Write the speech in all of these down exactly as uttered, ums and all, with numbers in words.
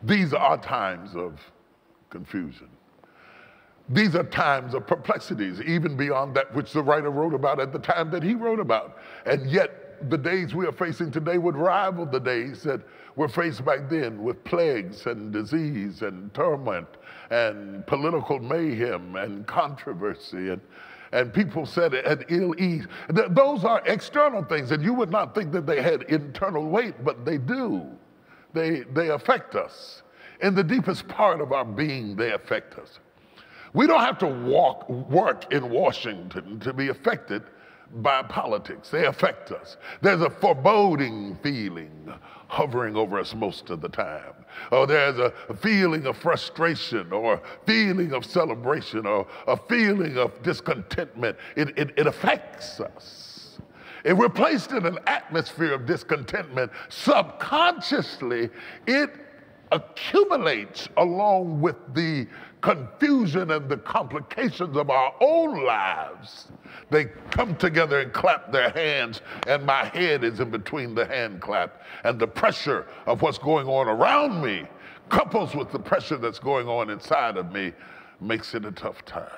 These are times of confusion. These are times of perplexities, even beyond that which the writer wrote about at the time that he wrote about. And yet, the days we are facing today would rival the days that were faced back then, with plagues and disease and torment and political mayhem and controversy and, and people said at ill ease. Th- those are external things, and you would not think that they had internal weight, but they do. They, they affect us. In the deepest part of our being, they affect us. We don't have to walk, work in Washington to be affected by politics. They affect us. There's a foreboding feeling hovering over us most of the time. Or there's a feeling of frustration or a feeling of celebration or a feeling of discontentment. It, it, it affects us. If we're placed in an atmosphere of discontentment, subconsciously it accumulates along with the confusion and the complications of our own lives. They come together and clap their hands, and my head is in between the hand clap. And the pressure of what's going on around me, couples with the pressure that's going on inside of me, makes it a tough time.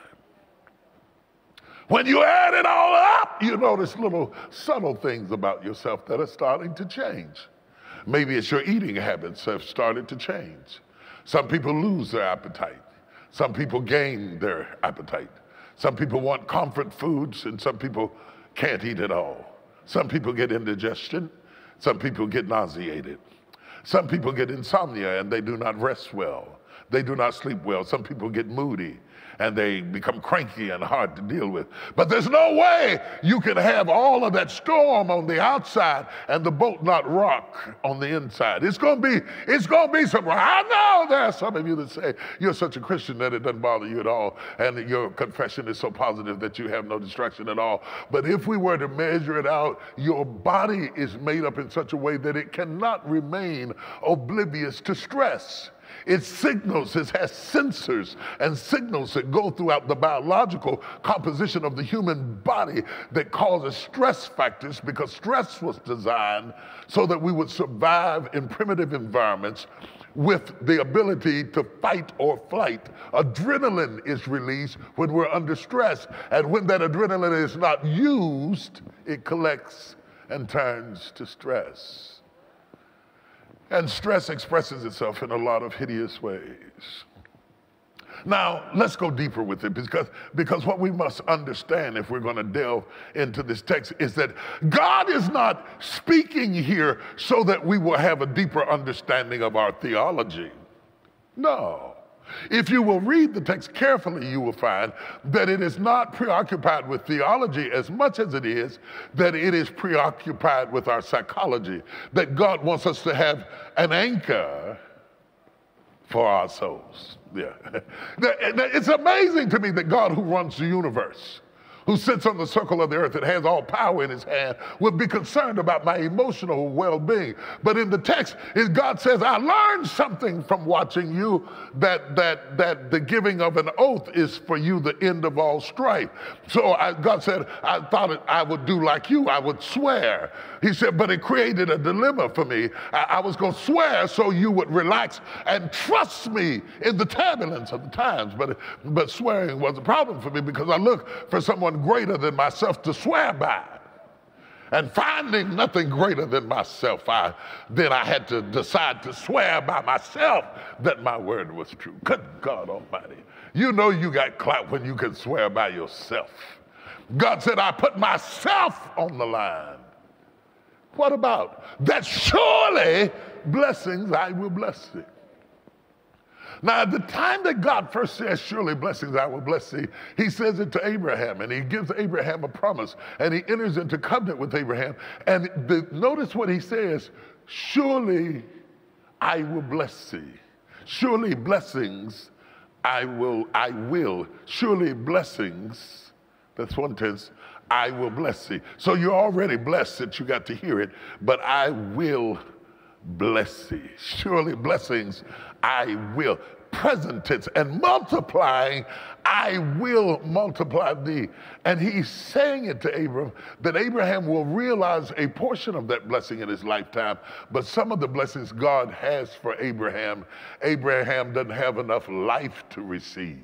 When you add it all up, you notice little subtle things about yourself that are starting to change. Maybe it's your eating habits have started to change. Some people lose their appetite. Some people gain their appetite. Some people want comfort foods, and some people can't eat at all. Some people get indigestion. Some people get nauseated. Some people get insomnia, and they do not rest well. They do not sleep well. Some people get moody, and they become cranky and hard to deal with. But there's no way you can have all of that storm on the outside and the boat not rock on the inside. It's gonna be, it's gonna be somewhere. I know there are some of you that say you're such a Christian that it doesn't bother you at all, and your confession is so positive that you have no distraction at all. But if we were to measure it out, your body is made up in such a way that it cannot remain oblivious to stress. It signals, it has sensors and signals that go throughout the biological composition of the human body that causes stress factors, because stress was designed so that we would survive in primitive environments with the ability to fight or flight. Adrenaline is released when we're under stress, and when that adrenaline is not used, it collects and turns to stress. And stress expresses itself in a lot of hideous ways. Now, let's go deeper with it, because, because what we must understand if we're going to delve into this text is that God is not speaking here so that we will have a deeper understanding of our theology. No. If you will read the text carefully, you will find that it is not preoccupied with theology as much as it is that it is preoccupied with our psychology, that God wants us to have an anchor for our souls. Yeah. It's amazing to me that God, who runs the universe, who sits on the circle of the earth and has all power in his hand, would be concerned about my emotional well-being. But in the text, God says, I learned something from watching you, that that that the giving of an oath is for you the end of all strife. So I, God said, I thought it, I would do like you, I would swear. He said, but it created a dilemma for me. I, I was going to swear so you would relax and trust me in the turbulence of the times. But, but swearing was a problem for me, because I looked for someone greater than myself to swear by. And finding nothing greater than myself, I, then I had to decide to swear by myself that my word was true. Good God Almighty. You know you got clout when you can swear by yourself. God said, I put myself on the line. What about that? Surely blessings I will bless thee. Now, at the time that God first says, surely blessings I will bless thee, he says it to Abraham, and he gives Abraham a promise, and he enters into covenant with Abraham. And the, notice what he says, surely I will bless thee. Surely blessings I will, I will. Surely blessings, that's one tense, I will bless thee. So you're already blessed that you got to hear it, but I will bless thee. Surely blessings I will. present tense, and multiplying, I will multiply thee. And he's saying it to Abraham, that Abraham will realize a portion of that blessing in his lifetime, but some of the blessings God has for Abraham, Abraham doesn't have enough life to receive.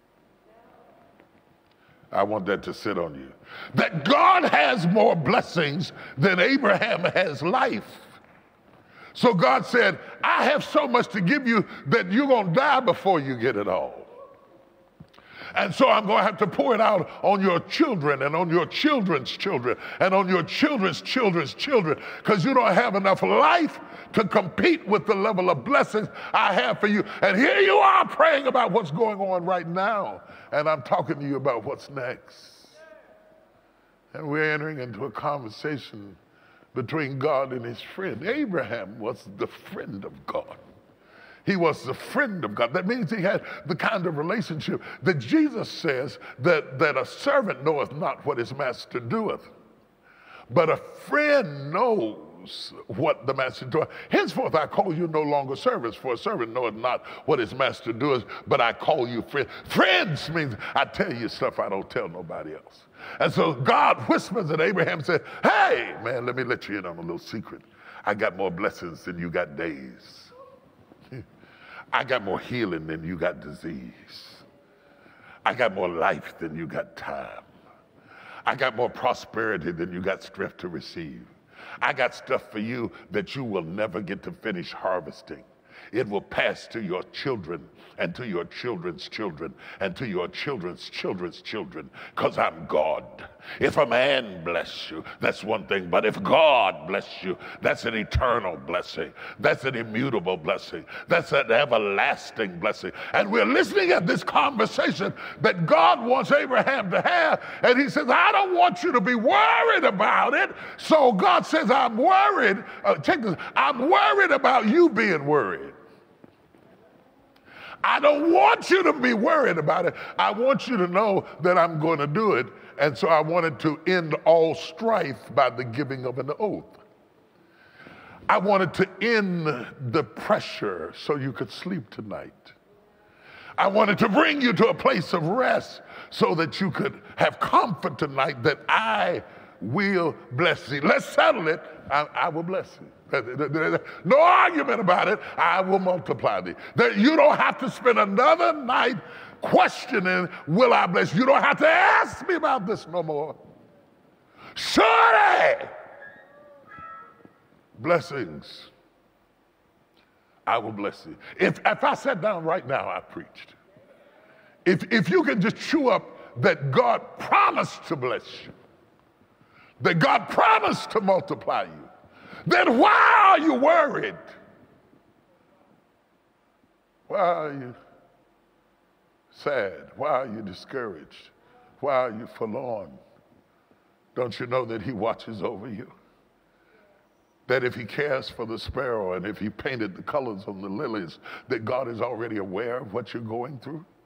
I want that to sit on you. That God has more blessings than Abraham has life. So God said, I have so much to give you that you're going to die before you get it all. And so I'm going to have to pour it out on your children and on your children's children and on your children's children's children, because you don't have enough life to compete with the level of blessings I have for you. And here you are praying about what's going on right now, and I'm talking to you about what's next. And we're entering into a conversation between God and his friend. Abraham was the friend of God. He was the friend of God. That means he had the kind of relationship that Jesus says that, that a servant knoweth not what his master doeth, but a friend knows what the master doeth. Henceforth I call you no longer servants, for a servant knoweth not what his master doeth, but I call you friends. Friends means I tell you stuff I don't tell nobody else. And so God whispers, and Abraham said, hey, man, let me let you in on a little secret. I got more blessings than you got days. I got more healing than you got disease. I got more life than you got time. I got more prosperity than you got strength to receive. I got stuff for you that you will never get to finish harvesting. It will pass to your children and to your children's children and to your children's children's children, because I'm God. If a man bless you, that's one thing, but if God bless you, that's an eternal blessing. That's an immutable blessing. That's an everlasting blessing. And we're listening at this conversation that God wants Abraham to have, and he says, I don't want you to be worried about it. So God says, I'm worried. Uh, check this. I'm worried about you being worried. I don't want you to be worried about it. I want you to know that I'm going to do it. And so I wanted to end all strife by the giving of an oath. I wanted to end the pressure so you could sleep tonight. I wanted to bring you to a place of rest so that you could have comfort tonight that I will bless you. Let's settle it. I, I will bless you. No argument about it. I will multiply thee. That you don't have to spend another night questioning, will I bless you? You don't have to ask me about this no more. Surely, blessings, I will bless you. If, if I sat down right now, I preached. If, if you can just chew up that God promised to bless you, that God promised to multiply you, then why are you worried? Why are you sad? Why are you discouraged? Why are you forlorn? Don't you know that he watches over you? That if he cares for the sparrow and if he painted the colors on the lilies, that God is already aware of what you're going through?